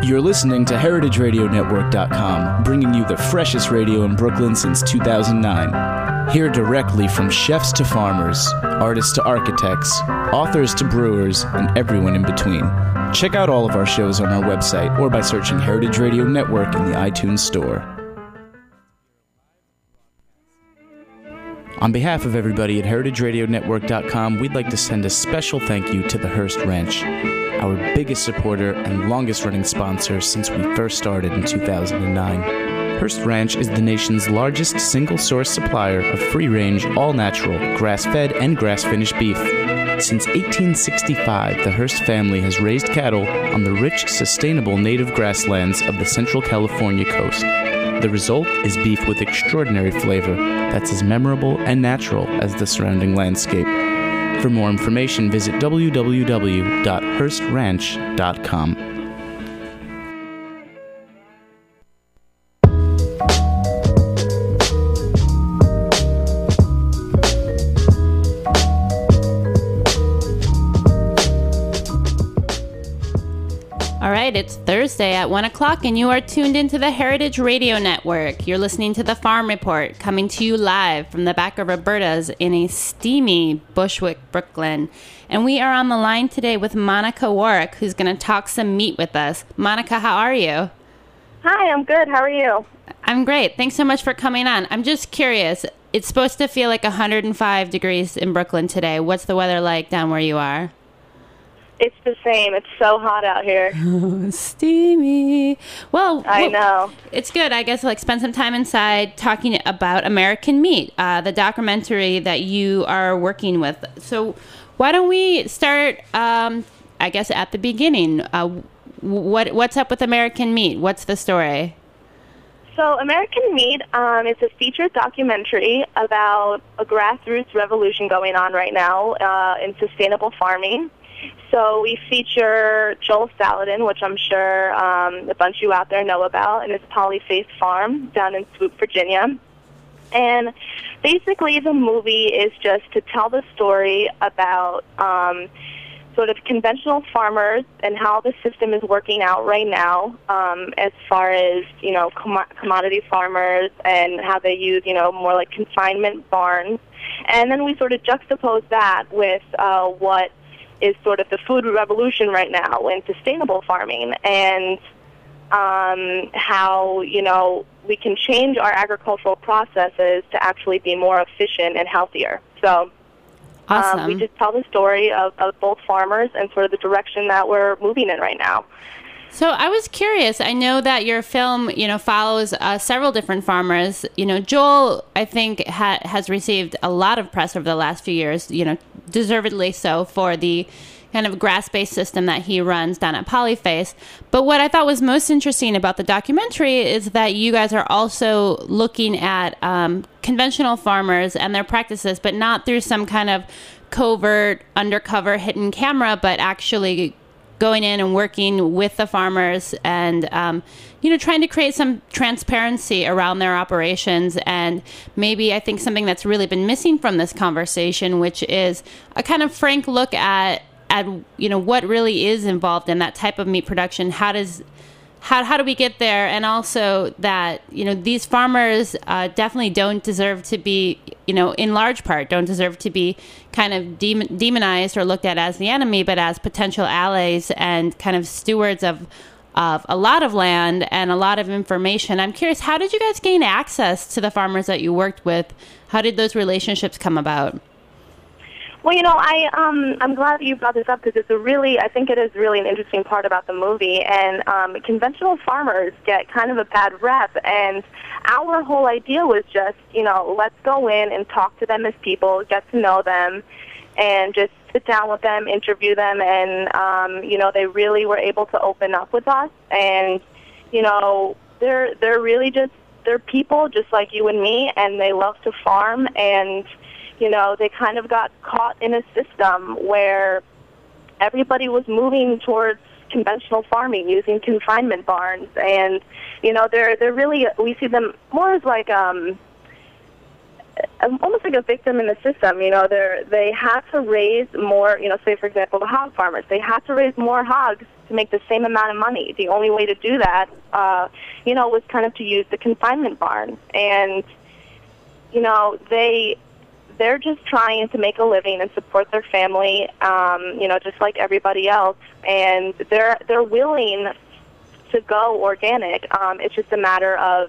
You're listening to HeritageRadioNetwork.com, bringing you the freshest radio in Brooklyn since 2009. Hear directly from chefs to farmers, artists to architects, authors to brewers, and everyone in between. Check out all of our shows on our website or by searching Heritage Radio Network in the iTunes Store. On behalf of everybody at HeritageRadioNetwork.com, we'd like to send a special thank you to the Hearst Ranch, our biggest supporter and longest-running sponsor since we first started in 2009. Hearst Ranch is the nation's largest single-source supplier of free-range, all-natural, grass-fed, and grass-finished beef. Since 1865, the Hearst family has raised cattle on the rich, sustainable native grasslands of the Central California coast. The result is beef with extraordinary flavor that's as memorable and natural as the surrounding landscape. For more information, visit www.hearstranch.com. All right, it's Thursday at 1 o'clock, and you are tuned into the Heritage Radio Network. You're listening to The Farm Report, coming to you live from the back of Roberta's in a steamy Bushwick, Brooklyn. And we are on the line today with Monica Warwick, who's going to talk some meat with us. Monica, how are you? Hi, I'm good. How are you? I'm great. Thanks so much for coming on. I'm just curious. It's supposed to feel like 105 degrees in Brooklyn today. What's the weather like down where you are? It's the same. It's so hot out here. Steamy. Well, I know. It's good. I guess spend some time inside talking about American Meat, the documentary that you are working with. So why don't we start, I guess, at the beginning. What's up with American Meat? What's the story? So American Meat is a featured documentary about a grassroots revolution going on right now in sustainable farming. So we feature Joel Saladin, which I'm sure a bunch of you out there know about, and his Polyface Farm down in Swoop, Virginia. And basically the movie is just to tell the story about sort of conventional farmers and how the system is working out right now as far as, commodity farmers and how they use, more like confinement barns. And then we sort of juxtapose that with what is sort of the food revolution right now in sustainable farming and how, we can change our agricultural processes to actually be more efficient and healthier. So awesome. We just tell the story of both farmers and sort of the direction that we're moving in right now. So I was curious. I know that your film, follows several different farmers. Joel, I think, has received a lot of press over the last few years, deservedly so, for the kind of grass-based system that he runs down at Polyface. But what I thought was most interesting about the documentary is that you guys are also looking at conventional farmers and their practices, but not through some kind of covert, undercover, hidden camera, but actually going in and working with the farmers and, trying to create some transparency around their operations. And maybe I think something that's really been missing from this conversation, which is a kind of frank look at what really is involved in that type of meat production. How do we get there? And also that, these farmers definitely don't deserve to be, in large part, don't deserve to be kind of demonized or looked at as the enemy, but as potential allies and kind of stewards of a lot of land and a lot of information. I'm curious, how did you guys gain access to the farmers that you worked with? How did those relationships come about? Well, I'm glad that you brought this up because I think it is really an interesting part about the movie. And conventional farmers get kind of a bad rep. And our whole idea was just, let's go in and talk to them as people, get to know them, and just sit down with them, interview them. And, they really were able to open up with us. And, they're really they're people just like you and me, and they love to farm. And they kind of got caught in a system where everybody was moving towards conventional farming using confinement barns. And, they're really, we see them more as like, almost like a victim in the system. They had to raise more, say, for example, the hog farmers. They had to raise more hogs make the same amount of money. The only way to do that, was kind of to use the consignment barn. And, they're just trying to make a living and support their family, just like everybody else. And they're willing to go organic. It's just a matter of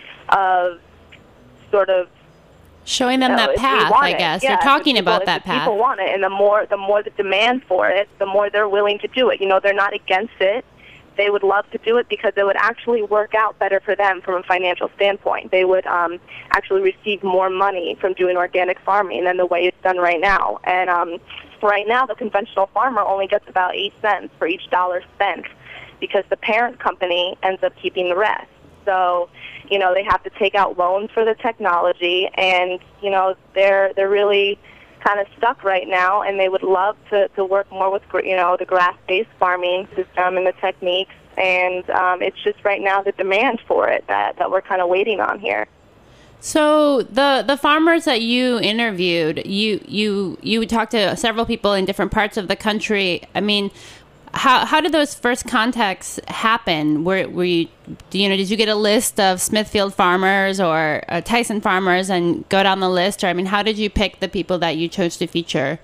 sort of showing them that path, I guess. They're talking about that path. People want it, and the more the demand for it, the more they're willing to do it. They're not against it. They would love to do it because it would actually work out better for them from a financial standpoint. They would actually receive more money from doing organic farming than the way it's done right now. And right now, the conventional farmer only gets about 8 cents for each dollar spent because the parent company ends up keeping the rest. So, they have to take out loans for the technology, and, they're really kind of stuck right now, and they would love to work more with, the grass-based farming system and the techniques, and it's just right now the demand for it that we're kind of waiting on here. So the farmers that you interviewed, you talked to several people in different parts of the country. I mean, how did those first contacts happen? Were you, did you get a list of Smithfield farmers or Tyson farmers and go down the list? Or, I mean, how did you pick the people that you chose to feature?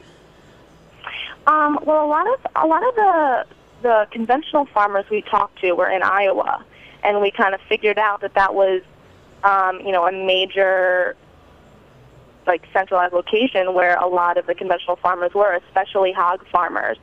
Well, a lot of the conventional farmers we talked to were in Iowa, and we kind of figured out that was, a major, centralized location where a lot of the conventional farmers were, especially hog farmers.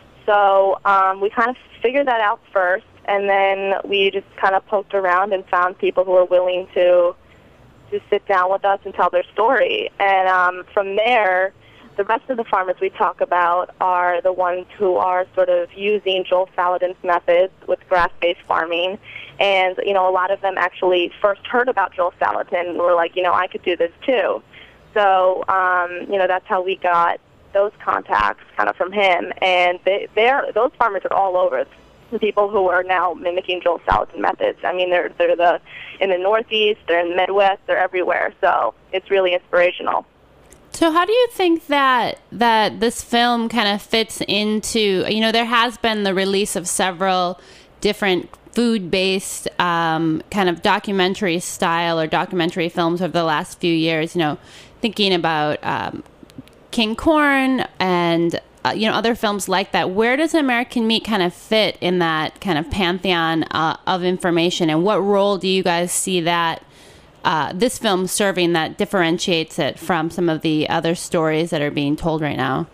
So we kind of figured that out first, and then we just kind of poked around and found people who were willing to sit down with us and tell their story. And from there, the rest of the farmers we talk about are the ones who are sort of using Joel Salatin's methods with grass-based farming. And, a lot of them actually first heard about Joel Salatin and were like, I could do this too. So, that's how we got those contacts kind of from him, and those farmers are all over. The people who are now mimicking Joel Salatin methods. I mean, they're in the Northeast, they're in the Midwest, they're everywhere. So it's really inspirational. So how do you think that this film kind of fits into? There has been the release of several different food-based kind of documentary style or documentary films over the last few years. Thinking about King Corn and other films like that. Where does American Meat kind of fit in that kind of pantheon of information, and what role do you guys see that this film serving that differentiates it from some of the other stories that are being told right now?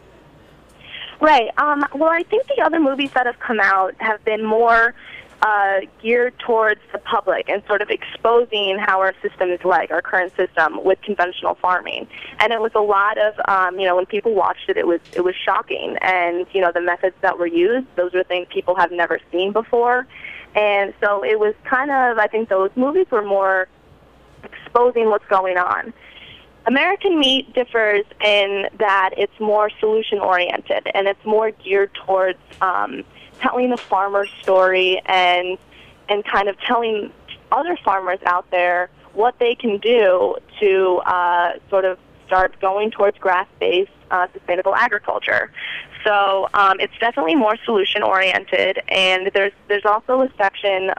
Right. Well, I think the other movies that have come out have been more geared towards the public and sort of exposing how our system is like, our current system with conventional farming. And it was a lot of, when people watched it, it was shocking. And, the methods that were used, those are things people have never seen before. And so it was kind of, I think those movies were more exposing what's going on. American Meat differs in that it's more solution-oriented, and it's more geared towards telling the farmer's story and kind of telling other farmers out there what they can do to sort of start going towards grass-based sustainable agriculture. So it's definitely more solution-oriented, and there's also a section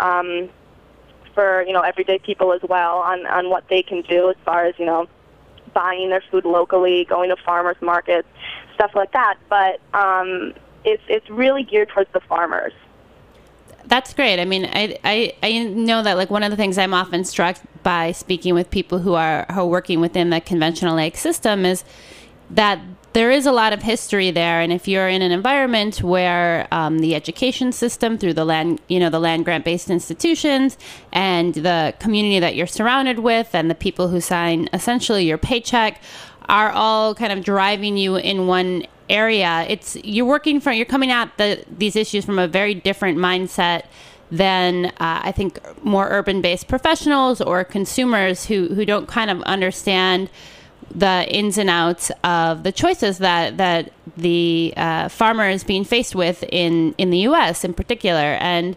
for everyday people as well on what they can do as far as buying their food locally, going to farmers markets, stuff like that. But it's really geared towards the farmers. That's great. I mean, I know that one of the things I'm often struck by speaking with people who are working within the conventional ag system is that there is a lot of history there, and if you're in an environment where the education system through the land grant-based institutions and the community that you're surrounded with and the people who sign essentially your paycheck are all kind of driving you in one area, you're coming at these issues from a very different mindset than I think more urban-based professionals or consumers who don't kind of understand the ins and outs of the choices that the farmer is being faced with in the U.S. in particular. And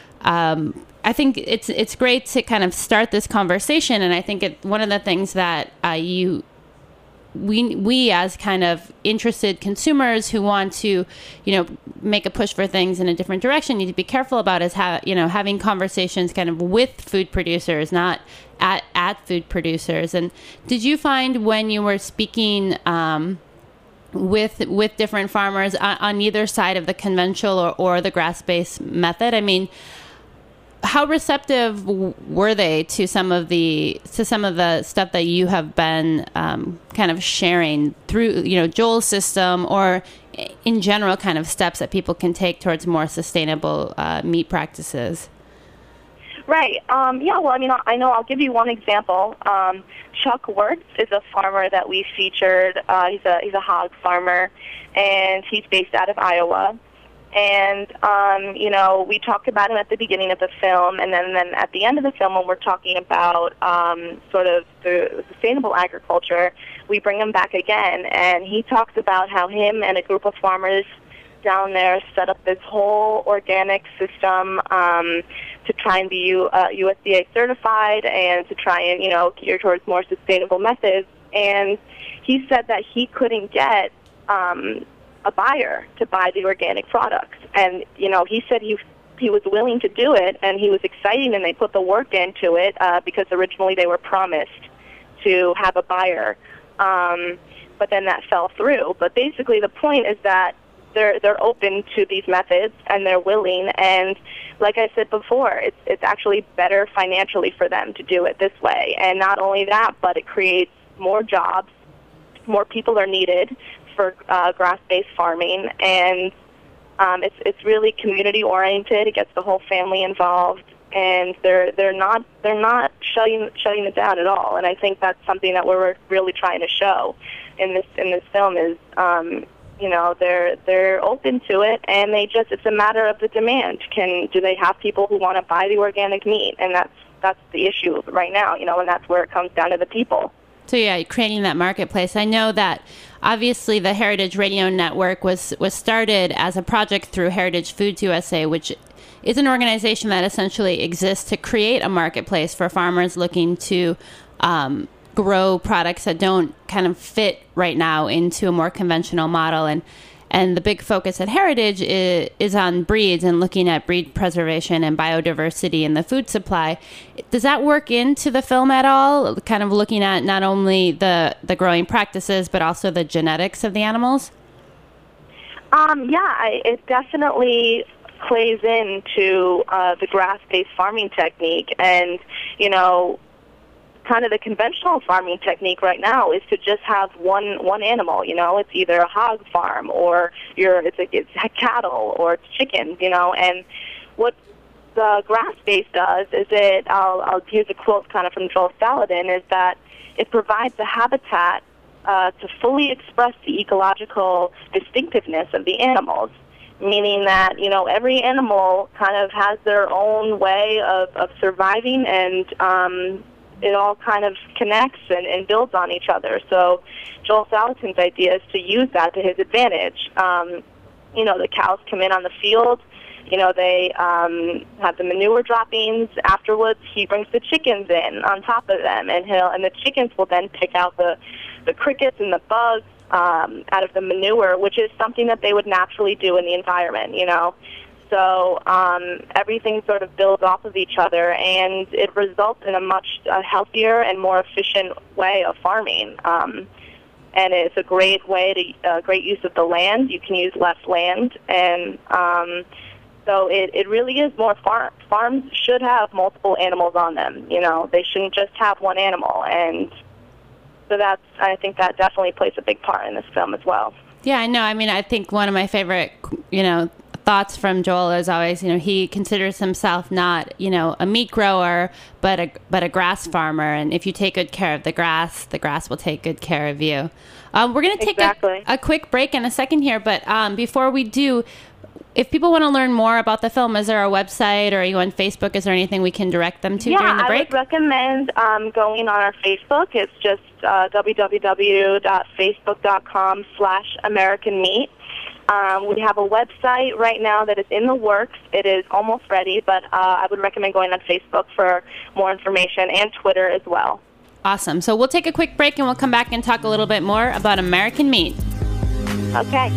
I think it's great to kind of start this conversation. And I think one of the things that you we as kind of interested consumers who want to, make a push for things in a different direction need to be careful about is having conversations kind of with food producers, not at food producers. And did you find when you were speaking with different farmers on either side of the conventional or the grass-based method, I mean, how receptive were they to some of the stuff that you have been kind of sharing through Joel's system, or in general kind of steps that people can take towards more sustainable meat practices? Right. Yeah. Well, I mean, I know. I'll give you one example. Chuck Wirtz is a farmer that we featured. He's a hog farmer, and he's based out of Iowa. And, we talked about him at the beginning of the film, and then at the end of the film when we're talking about sort of the sustainable agriculture, we bring him back again, and he talks about how him and a group of farmers down there set up this whole organic system to try and be USDA certified and to try and, gear towards more sustainable methods. And he said that he couldn't get a buyer to buy the organic products. And, he said he was willing to do it, and he was excited, and they put the work into it because originally they were promised to have a buyer. But then that fell through. But basically the point is that they're open to these methods, and they're willing. And like I said before, it's actually better financially for them to do it this way. And not only that, but it creates more jobs. More people are needed for grass-based farming, and it's really community oriented. It gets the whole family involved, and they're not shutting it down at all. And I think that's something that we're really trying to show in this film is they're open to it, and it's a matter of the demand. Do they have people who want to buy the organic meat? And that's the issue right now, and that's where it comes down to the people. So yeah, creating that marketplace. I know that obviously the Heritage Radio Network was started as a project through Heritage Foods USA, which is an organization that essentially exists to create a marketplace for farmers looking to grow products that don't kind of fit right now into a more conventional model. And the big focus at Heritage is on breeds and looking at breed preservation and biodiversity in the food supply. Does that work into the film at all? Kind of looking at not only the growing practices, but also the genetics of the animals? It definitely plays into the grass-based farming technique. And, kind of the conventional farming technique right now is to just have one animal. It's either a hog farm or it's cattle or it's chickens. And what the grass-based does is I'll use a quote kind of from Joel Salatin, is that it provides a habitat to fully express the ecological distinctiveness of the animals. Meaning that, every animal kind of has their own way of surviving, and it all kind of connects and builds on each other. So Joel Salatin's idea is to use that to his advantage. The cows come in on the field. They have the manure droppings. Afterwards, he brings the chickens in on top of them, and the chickens will then pick out the crickets and the bugs out of the manure, which is something that they would naturally do in the environment, So everything sort of builds off of each other, and it results in a much healthier and more efficient way of farming. And it's a great great use of the land. You can use less land, and so it really is more farms should have multiple animals on them. They shouldn't just have one animal, and so I think that definitely plays a big part in this film as well. Yeah, I know. I mean, I think one of my favorite, thoughts from Joel is always, he considers himself not, a meat grower, but a grass farmer. And if you take good care of the grass will take good care of you. We're going to take a quick break in a second here, but before we do, if people want to learn more about the film, is there a website, or are you on Facebook? Is there anything we can direct them to during the break? I would recommend going on our Facebook. It's just www.facebook.com/AmericanMeat. We have a website right now that is in the works. It is almost ready, but I would recommend going on Facebook for more information, and Twitter as well. Awesome. So we'll take a quick break and we'll come back and talk a little bit more about American Meat. Okay.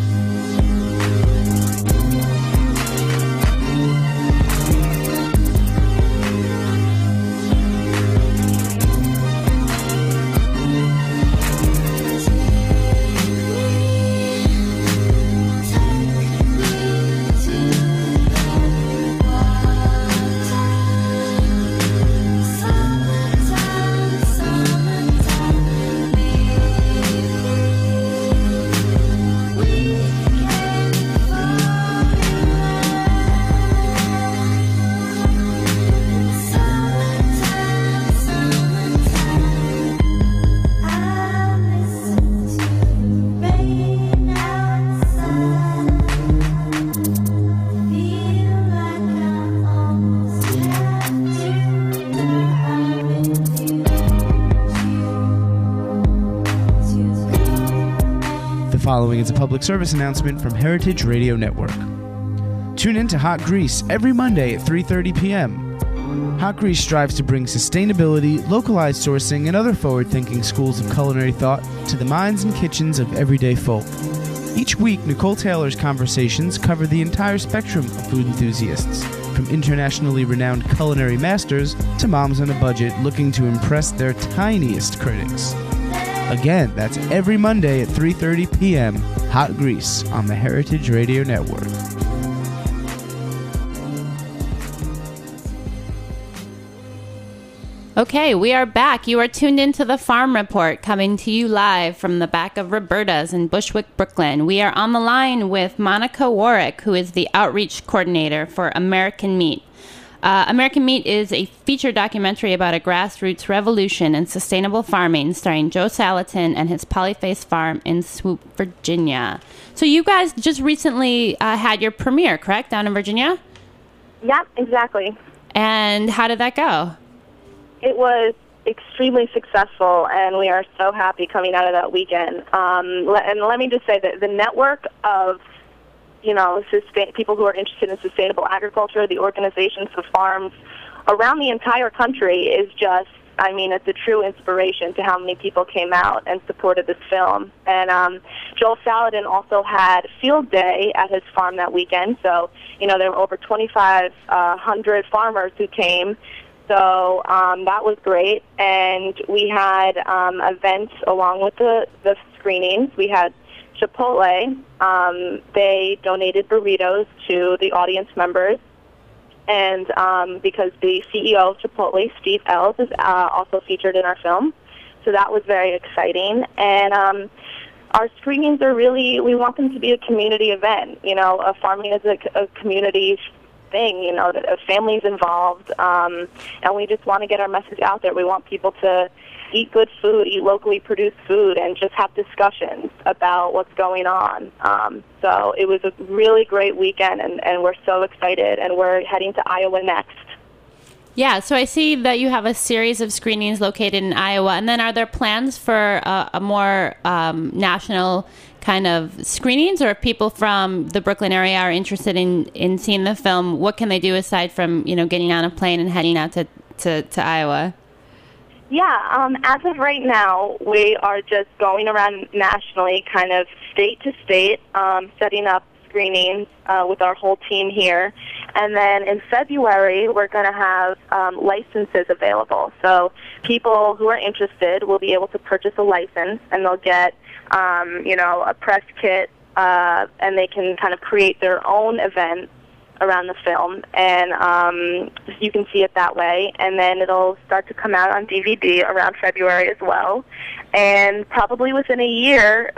Following is a public service announcement from Heritage Radio Network. Tune in to Hot Grease every Monday at 3:30 p.m. Hot Grease strives to bring sustainability, localized sourcing, and other forward-thinking schools of culinary thought to the minds and kitchens of everyday folk. Each week, Nicole Taylor's conversations cover the entire spectrum of food enthusiasts, from internationally renowned culinary masters to moms on a budget looking to impress their tiniest critics. Again, that's every Monday at 3:30 p.m., Hot Grease on the Heritage Radio Network. Okay, we are back. You are tuned into the Farm Report, coming to you live from the back of Roberta's in Bushwick, Brooklyn. We are on the line with Monica Warwick, who is the outreach coordinator for American Meat. American Meat is a feature documentary about a grassroots revolution in sustainable farming, starring Joe Salatin and his Polyface Farm in Swope, Virginia. So you guys just recently had your premiere, correct, down in Virginia? Yep, exactly. And how did that go? It was extremely successful, and we are so happy coming out of that weekend. And let me just say that the network of people who are interested in sustainable agriculture, the organizations of farms around the entire country is just, it's a true inspiration to how many people came out and supported this film. And Joel Salatin also had field day at his farm that weekend. So, there were over 2,500 farmers who came. So that was great. And we had events along with the screenings. We had Chipotle, they donated burritos to the audience members, and because the CEO of Chipotle, Steve Ells, is also featured in our film, so that was very exciting. And our screenings are really, we want them to be a community event. Farming is a community thing, families involved, and we just want to get our message out there. We want people to eat good food, eat locally produced food, and just have discussions about what's going on. So it was a really great weekend, and we're so excited, and we're heading to Iowa next. Yeah, so I see that you have a series of screenings located in Iowa, and then are there plans for a more national kind of screenings, or if people from the Brooklyn area are interested in seeing the film, what can they do aside from, getting on a plane and heading out to Iowa? Yeah, as of right now, we are just going around nationally, kind of state to state, setting up screenings with our whole team here. And then in February, we're going to have licenses available. So people who are interested will be able to purchase a license, and they'll get, a press kit, and they can kind of create their own event around the film, and you can see it that way. And then it'll start to come out on DVD around February as well. And probably within a year,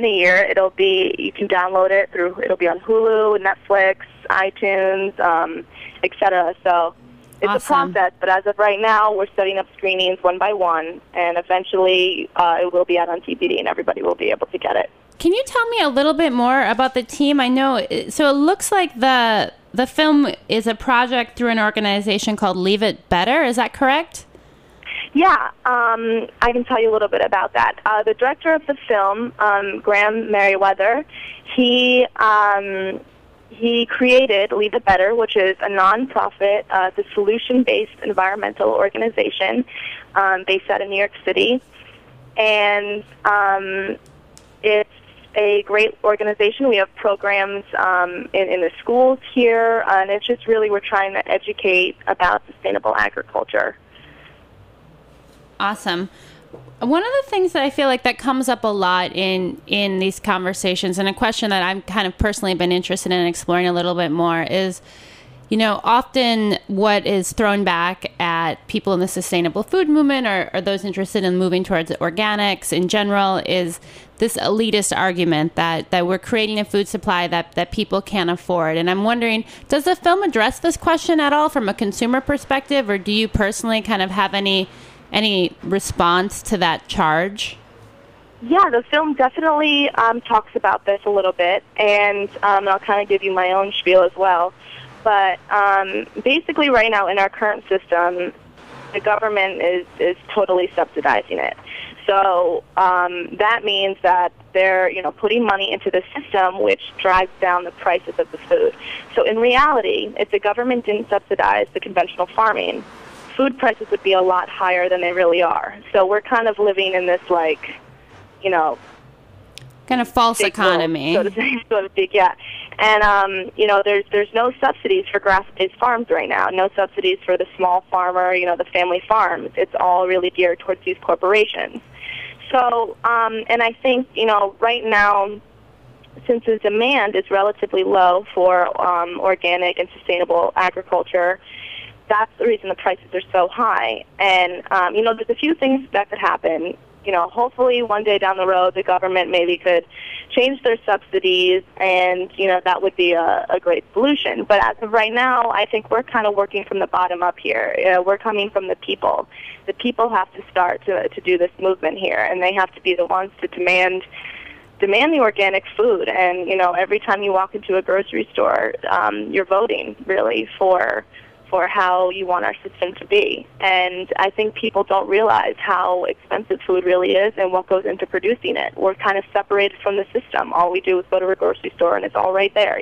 you can download it it'll be on Hulu, Netflix, iTunes, etc. So it's awesome. a process, but as of right now, we're setting up screenings one by one, and eventually it will be out on DVD, and everybody will be able to get it. Can you tell me a little bit more about the team? I know, so it looks like the film is a project through an organization called Leave It Better. Is that correct? Yeah, I can tell you a little bit about that. The director of the film, Graham Merriweather, he he created Leave It Better, which is a nonprofit, the solution-based environmental organization based out of New York City. And it's a great organization. We have programs in the schools here, and it's just really we're trying to educate about sustainable agriculture. Awesome. One of the things that I feel like that comes up a lot in these conversations, and a question that I've kind of personally been interested in exploring a little bit more is, often what is thrown back at people in the sustainable food movement or those interested in moving towards organics in general is this elitist argument that we're creating a food supply that people can't afford. And I'm wondering, does the film address this question at all from a consumer perspective, or do you personally kind of have any response to that charge? Yeah, the film definitely talks about this a little bit, and I'll kind of give you my own spiel as well. But basically right now in our current system, the government is totally subsidizing it. So that means that they're putting money into the system, which drives down the prices of the food. So in reality, if the government didn't subsidize the conventional farming, food prices would be a lot higher than they really are. So we're kind of living in this kind of false economy, world, so to speak, yeah. And there's no subsidies for grass-based farms right now. No subsidies for the small farmer, the family farms. It's all really geared towards these corporations. So, and I think right now, since the demand is relatively low for organic and sustainable agriculture, that's the reason the prices are so high. And there's a few things that could happen. Hopefully one day down the road, the government maybe could change their subsidies, and, that would be a great solution. But as of right now, I think we're kind of working from the bottom up here. We're coming from the people. The people have to start to do this movement here, and they have to be the ones to demand the organic food. And, every time you walk into a grocery store, you're voting, really, for how you want our system to be. And I think people don't realize how expensive food really is and what goes into producing it. We're kind of separated from the system. All we do is go to a grocery store and it's all right there,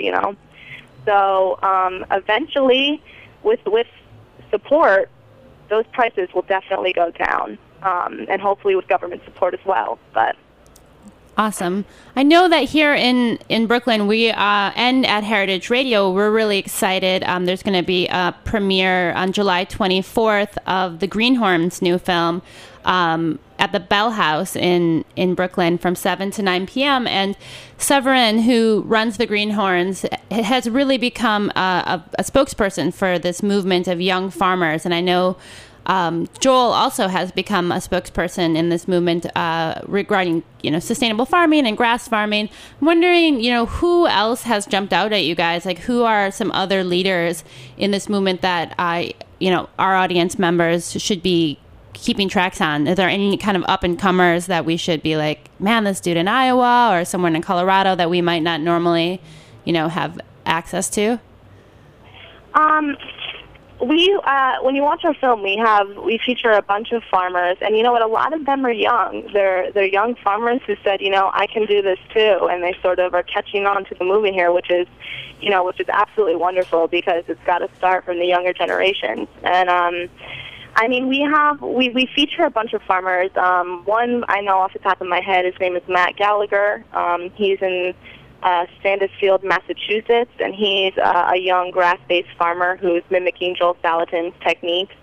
So eventually, with support, those prices will definitely go down, and hopefully with government support as well. But awesome. I know that here in Brooklyn, we and at Heritage Radio, we're really excited. There's going to be a premiere on July 24th of the Greenhorns' new film at the Bell House in Brooklyn from 7 to 9 p.m. And Severin, who runs the Greenhorns, has really become a spokesperson for this movement of young farmers. And I know Joel also has become a spokesperson in this movement regarding, sustainable farming and grass farming. I'm wondering, who else has jumped out at you guys? Like, who are some other leaders in this movement that our audience members should be keeping tracks on? Is there any kind of up-and-comers that we should be like, man, this dude in Iowa or someone in Colorado that we might not normally, have access to? When you watch our film, we feature a bunch of farmers, and you know what? A lot of them are young. They're young farmers who said, I can do this too, and they sort of are catching on to the movement here, which is absolutely wonderful because it's got to start from the younger generations. And we feature a bunch of farmers. One I know off the top of my head, his name is Matt Gallagher. He's in Sandusfield, Massachusetts, and he's a young grass-based farmer who's mimicking Joel Salatin's techniques.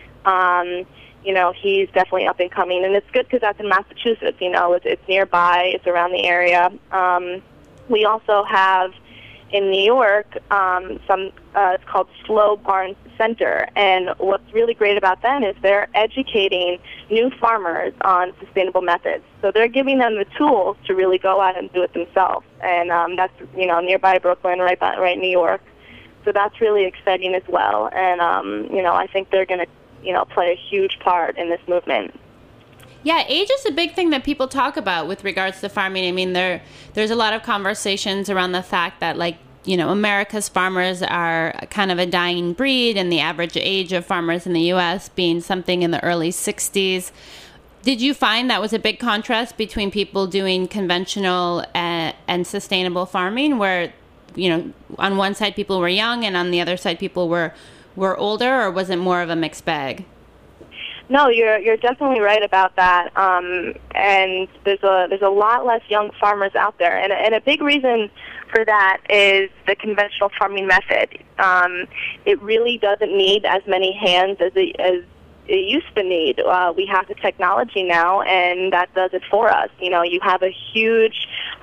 He's definitely up and coming, and it's good because that's in Massachusetts. It's nearby, it's around the area. We also have in New York it's called Slow Barns Center, and what's really great about them is they're educating new farmers on sustainable methods. So they're giving them the tools to really go out and do it themselves, and that's nearby Brooklyn, right in New York. So that's really exciting as well, and I think they're going to play a huge part in this movement. Yeah, age is a big thing that people talk about with regards to farming. I mean, there's a lot of conversations around the fact that, America's farmers are kind of a dying breed, and the average age of farmers in the U.S. being something in the early 60s. Did you find that was a big contrast between people doing conventional and sustainable farming, where on one side people were young and on the other side people were older, or was it more of a mixed bag? No, you're definitely right about that. And there's a lot less young farmers out there, and a big reason for that is the conventional farming method. It really doesn't need as many hands as it used to need. We have the technology now, and that does it for us. You have a huge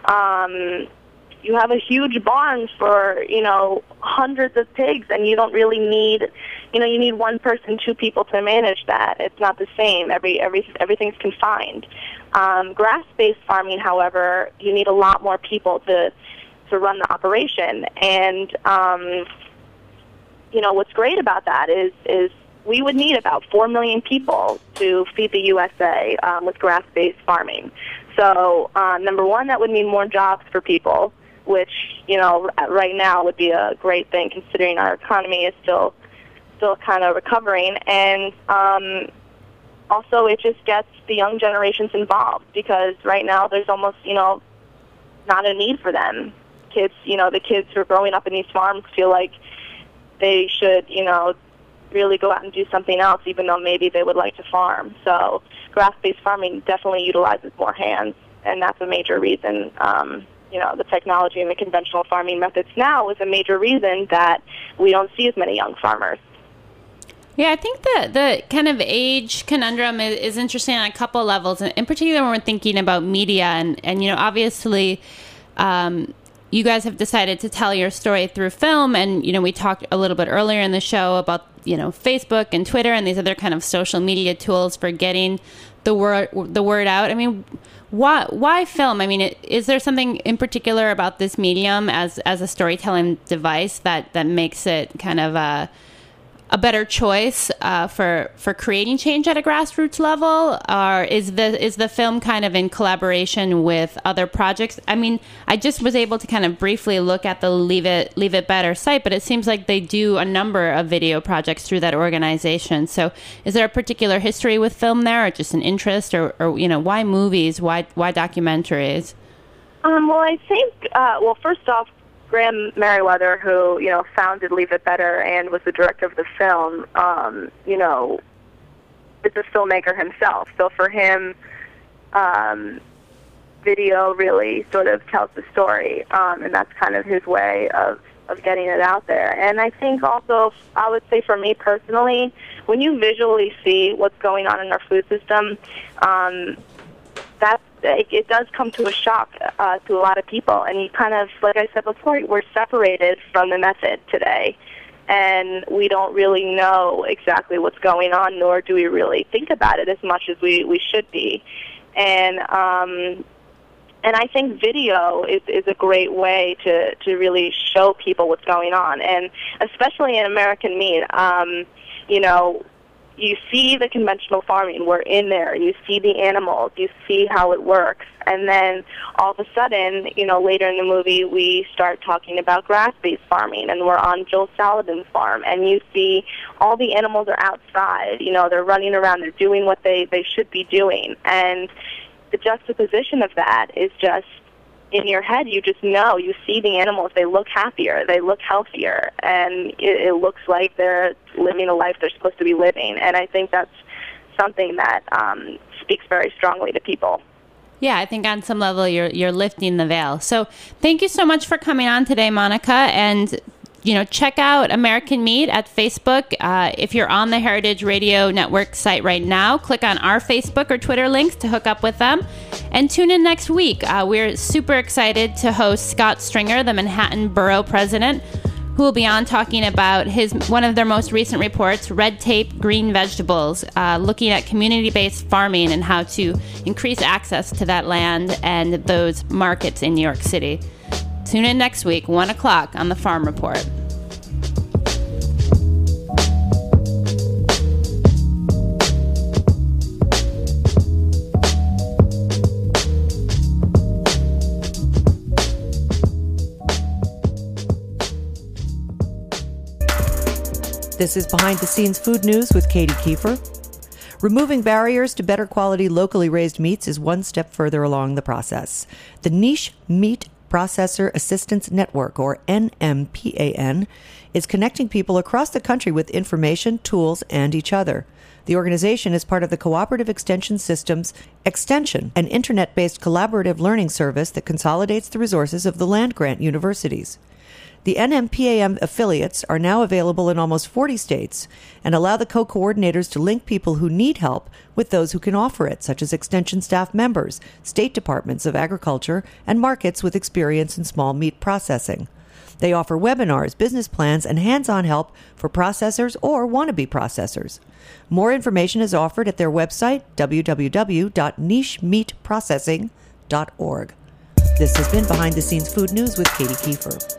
barn for hundreds of pigs, and you don't really need you need one person, two people to manage that. It's not the same. Everything's confined. Grass-based farming, however, you need a lot more people to run the operation. And what's great about that is we would need about 4 million people to feed the USA with grass-based farming. So number one, that would mean more jobs for people, which right now would be a great thing considering our economy is still kind of recovering. And also it just gets the young generations involved, because right now there's almost not a need for them. Kids, the kids who are growing up in these farms feel like they should really go out and do something else, even though maybe they would like to farm. So grass-based farming definitely utilizes more hands, and that's a major reason. The technology and the conventional farming methods now is a major reason that we don't see as many young farmers. Yeah, I think the kind of age conundrum is interesting on a couple of levels, and in particular when we're thinking about media, and obviously you guys have decided to tell your story through film, and we talked a little bit earlier in the show about Facebook and Twitter and these other kind of social media tools for getting the word out. I mean, why film? I mean, is there something in particular about this medium as a storytelling device that makes it kind of a better choice for creating change at a grassroots level, or is the film kind of in collaboration with other projects? I mean, I just was able to kind of briefly look at the Leave It Better site, but it seems like they do a number of video projects through that organization. So, is there a particular history with film there, or just an interest, or why movies, why documentaries? Well, I think first off, Graham Merriweather, who founded Leave It Better and was the director of the film, is a filmmaker himself. So for him, video really sort of tells the story, and that's kind of his way of getting it out there. And I think also, I would say for me personally, when you visually see what's going on in our food system, it does come to a shock to a lot of people. And you kind of, like I said before, we're separated from the method today. And we don't really know exactly what's going on, nor do we really think about it as much as we should be. And I think video is a great way to really show people what's going on. And especially in American Meat, you see the conventional farming. We're in there. You see the animals. You see how it works. And then all of a sudden, later in the movie, we start talking about grass-based farming, and we're on Joel Salatin's farm, and you see all the animals are outside. They're running around. They're doing what they should be doing. And the juxtaposition of that is just, in your head, you just know. You see the animals. They look happier. They look healthier. And it looks like they're living the life they're supposed to be living. And I think that's something that speaks very strongly to people. Yeah, I think on some level you're lifting the veil. So thank you so much for coming on today, Monica. And check out American Meat at Facebook. If you're on the Heritage Radio Network site right now, click on our Facebook or Twitter links to hook up with them. And tune in next week. We're super excited to host Scott Stringer, the Manhattan Borough President, who will be on talking about one of their most recent reports, Red Tape Green Vegetables, looking at community-based farming and how to increase access to that land and those markets in New York City. Tune in next week, 1 o'clock on The Farm Report. This is Behind the Scenes Food News with Katie Kiefer. Removing barriers to better quality locally raised meats is one step further along the process. The Niche Meat Processor Assistance Network, or NMPAN, is connecting people across the country with information, tools, and each other. The organization is part of the Cooperative Extension Systems Extension, an internet-based collaborative learning service that consolidates the resources of the land-grant universities. The NMPAN affiliates are now available in almost 40 states and allow the co-coordinators to link people who need help with those who can offer it, such as extension staff members, state departments of agriculture, and markets with experience in small meat processing. They offer webinars, business plans, and hands-on help for processors or wannabe processors. More information is offered at their website, www.nichemeatprocessing.org. This has been Behind the Scenes Food News with Katie Kiefer.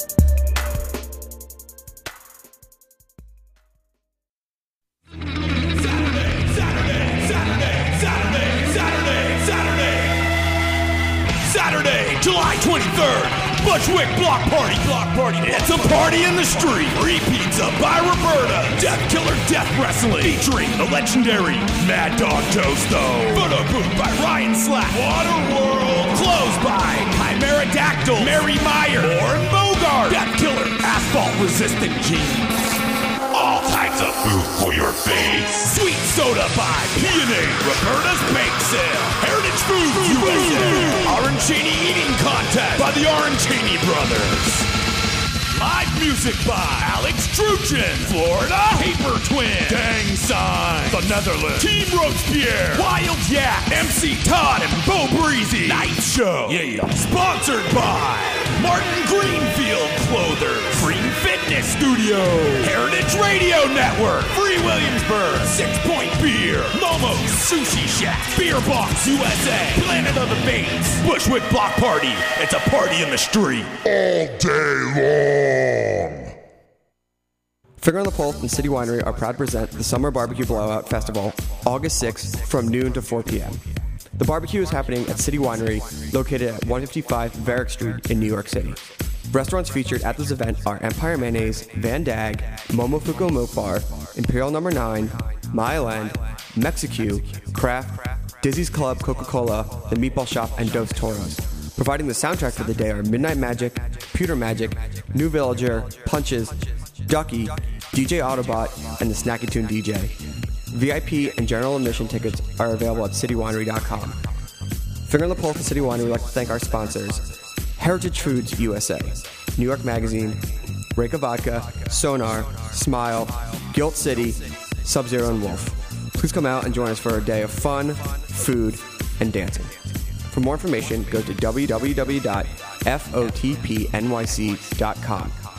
Saturday, July 23rd, Bushwick Block Party. It's a party in the street. Free pizza by Roberta. Death Killer Death Wrestling. Featuring the legendary Mad Dog Toasto. Photo booth by Ryan Slack. Waterworld. Closed by Chimera Dactyl. Mary Meyer. Warren Bogart. Death Killer. Asphalt Resistant Jeans. All types of food for your face. Sweet soda by P&A. Roberta's Bake Sale. Heritage Foods USA. Arancini Eating Contest by the Arancini Brothers. Live music by Alex Truchin. Florida Paper Twin. Gang Sign. The Netherlands. Team Robespierre. Wild Yak. MC Todd and Bo Breezy. Night Show. Yeah. Sponsored by Martin Greenfield Clothers. Free Fitness Studio. Heritage Radio Network. Free Williamsburg. 6 Point Beer. Momo's Sushi Shack. Beer Box USA. Planet of the Bates. Bushwick Block Party. It's a party in the street. All day long. Finger on the Pulse and City Winery are proud to present the Summer Barbecue Blowout Festival, August 6th from noon to 4 p.m. The barbecue is happening at City Winery, located at 155 Varick Street in New York City. Restaurants featured at this event are Empire Mayonnaise, Van Dag, Momofuku Milk Bar, Imperial No. 9, Mile End, Mexicu, Kraft, Dizzy's Club, Coca-Cola, The Meatball Shop, and Dos Toros. Providing the soundtrack for the day are Midnight Magic, Computer Magic, New Villager, Punches, Ducky, DJ Autobot, and the Snacky Tune DJ. VIP and general admission tickets are available at citywinery.com. Finger on the Pulse for City Winery would like to thank our sponsors: Heritage Foods USA, New York Magazine, Reka Vodka, Sonar, Smile, Guilt City, Sub-Zero, and Wolf. Please come out and join us for a day of fun, food, and dancing. For more information, go to www.fotpnyc.com.